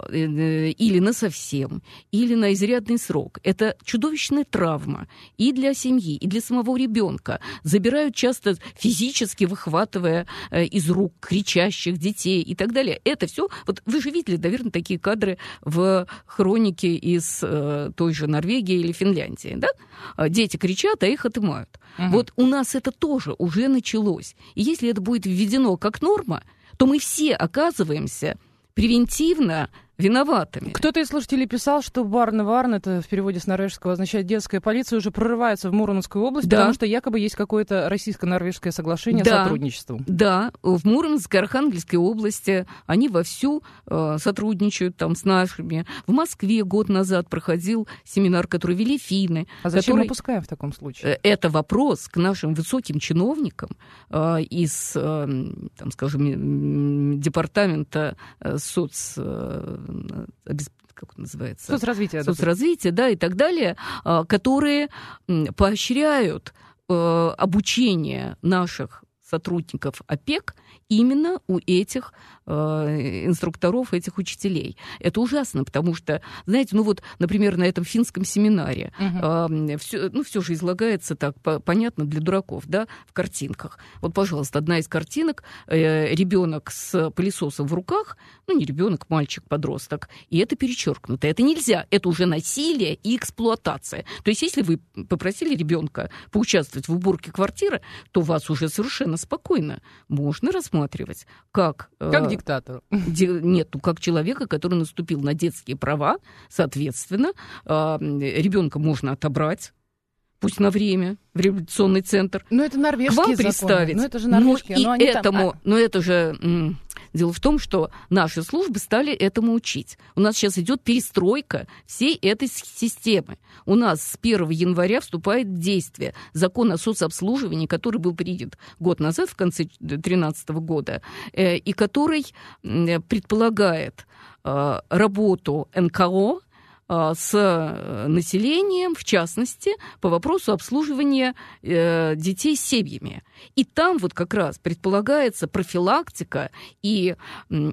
или насовсем, или на изрядный срок. Это чудовищная травма и для семьи, и для самого ребенка. Забирают часто физически, выхватывая из рук кричащих детей и так далее. Это все. Вот вы же видели, наверное, такие кадры в хронике из той же Норвегии или Финляндии, да? Дети кричат, а их отымают. Угу. Вот у нас это тоже уже началось. И если это будет введено как норма, то мы все оказываемся превентивно виноватыми. Кто-то из слушателей писал, что Барневарн, это в переводе с норвежского означает детская полиция, уже прорывается в Мурманскую область, да. потому что якобы есть какое-то российско-норвежское соглашение да. о сотрудничестве. Да, в Мурманской, Архангельской области они вовсю э, сотрудничают там с нашими. В Москве год назад проходил семинар, который вели финны. А зачем который... мы пускаем в таком случае? Это вопрос к нашим высоким чиновникам э, из, э, там, скажем, департамента э, соц... Э, как это называется? Соцразвитие. Соцразвитие, да, и так далее, которые поощряют обучение наших сотрудников ОПЕК именно у этих э, инструкторов, этих учителей. Это ужасно, потому что, знаете, ну вот, например, на этом финском семинаре uh-huh. э, все, ну, все же излагается так, по, понятно для дураков, да, в картинках. Вот, пожалуйста, одна из картинок, э, ребенок с пылесосом в руках, ну, не ребенок, мальчик, подросток, и это перечеркнуто. Это нельзя, это уже насилие и эксплуатация. То есть, если вы попросили ребенка поучаствовать в уборке квартиры, то вас уже совершенно спокойно можно рассматривать как... Как э, диктатору. Ди, нет, ну, как человека, который наступил на детские права, соответственно, э, ребенка можно отобрать, пусть на время, в реабилитационный центр. Но это норвежские законы. К вам законы. представить. Но это же норвежские. Ну, но и они этому, там... но это же... М- Дело в том, что наши службы стали этому учить. У нас сейчас идет перестройка всей этой системы. У нас с первого января вступает в действие закон о соцобслуживании, который был принят год назад, в конце две тысячи тринадцатого года, э, и который э, предполагает э, работу эн ка о с населением, в частности, по вопросу обслуживания э, детей с семьями. И там вот как раз предполагается профилактика и э,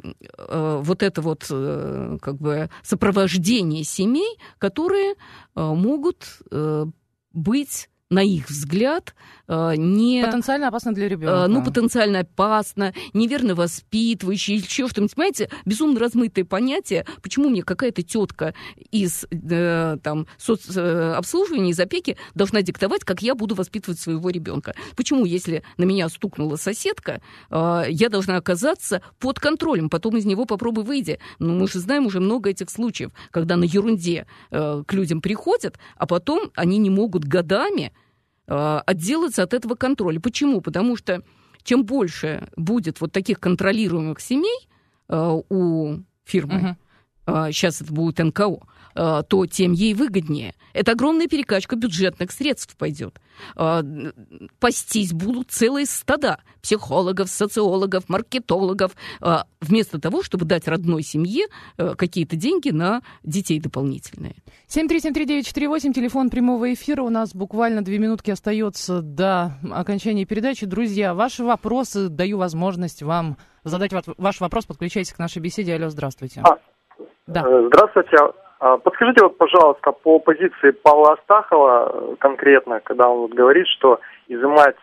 вот это вот э, как бы сопровождение семей, которые э, могут э, быть, на их взгляд, не... Потенциально опасно для ребенка. Ну, потенциально опасно, неверно воспитывающий, или еще что-нибудь. Понимаете, безумно размытое понятие. Почему мне какая-то тетка из э, там, соцобслуживания, из опеки должна диктовать, как я буду воспитывать своего ребенка? Почему, если на меня стукнула соседка, э, я должна оказаться под контролем, потом из него попробуй выйди? Ну, мы же знаем уже много этих случаев, когда на ерунде э, к людям приходят, а потом они не могут годами отделаться от этого контроля. Почему? Потому что чем больше будет вот таких контролируемых семей э, у фирмы, uh-huh. э, сейчас это будет эн ка о, э, то тем ей выгоднее. Это огромная перекачка бюджетных средств пойдет. Э, пастись будут целые стада психологов, социологов, маркетологов, э, вместо того, чтобы дать родной семье э, какие-то деньги на детей дополнительные. семь три семь три девять четыре восемь, телефон прямого эфира. У нас буквально две минутки остается до окончания передачи. Друзья, ваши вопросы, даю возможность вам задать ваш вопрос. Подключайтесь к нашей беседе. Алло, здравствуйте. А, да. Здравствуйте. Подскажите, вот, пожалуйста, по позиции Павла Астахова конкретно, когда он вот говорит, что изымать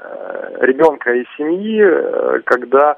ребенка из семьи, когда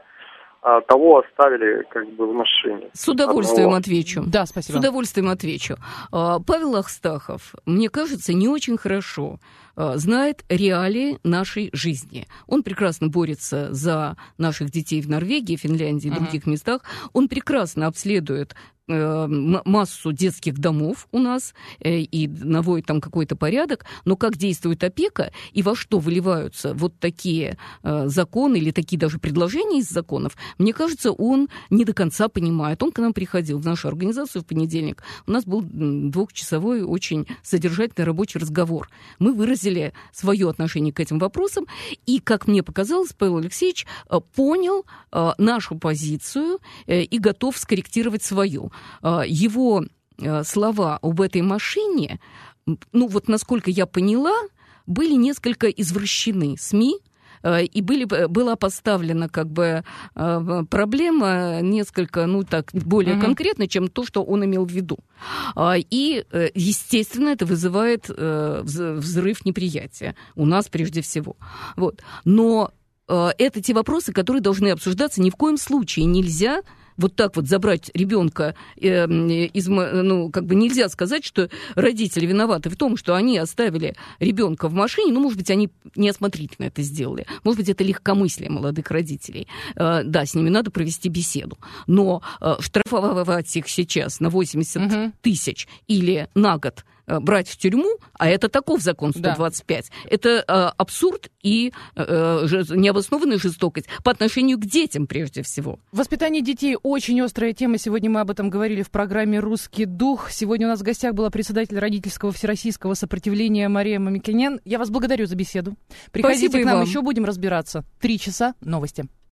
того оставили как бы в машине. С удовольствием Одного. отвечу. Да, спасибо. С удовольствием отвечу. Павел Астахов, мне кажется, не очень хорошо знает реалии нашей жизни. Он прекрасно борется за наших детей в Норвегии, Финляндии и uh-huh. других местах. Он прекрасно обследует массу детских домов у нас и наводит там какой-то порядок, но как действует опека и во что выливаются вот такие законы или такие даже предложения из законов, мне кажется, он не до конца понимает. Он к нам приходил в нашу организацию в понедельник. У нас был двухчасовой очень содержательный рабочий разговор. Мы выразили свое отношение к этим вопросам, и, как мне показалось, Павел Алексеевич понял нашу позицию и готов скорректировать свою. Его слова об этой машине, ну вот насколько я поняла, были несколько извращены СМИ, и были, была поставлена как бы проблема несколько, ну так, более mm-hmm. конкретно, чем то, что он имел в виду. И, естественно, это вызывает взрыв неприятия у нас прежде всего. Вот. Но это те вопросы, которые должны обсуждаться. Ни в коем случае нельзя вот так вот забрать ребенка э, из, ну, как бы нельзя сказать, что родители виноваты в том, что они оставили ребенка в машине. Ну, может быть, они неосмотрительно это сделали. Может быть, это легкомыслие молодых родителей. Э, да, с ними надо провести беседу. Но э, штрафовать их сейчас на восемьдесят uh-huh. тысяч или на год брать в тюрьму, а это таков закон сто двадцать пять, да. это э, абсурд и э, необоснованная жестокость по отношению к детям прежде всего. Воспитание детей очень острая тема. Сегодня мы об этом говорили в программе «Русский дух». Сегодня у нас в гостях была председатель родительского всероссийского сопротивления Мария Мамикянян. Я вас благодарю за беседу. Приходите Спасибо к нам, вам. Еще будем разбираться. Три часа новости.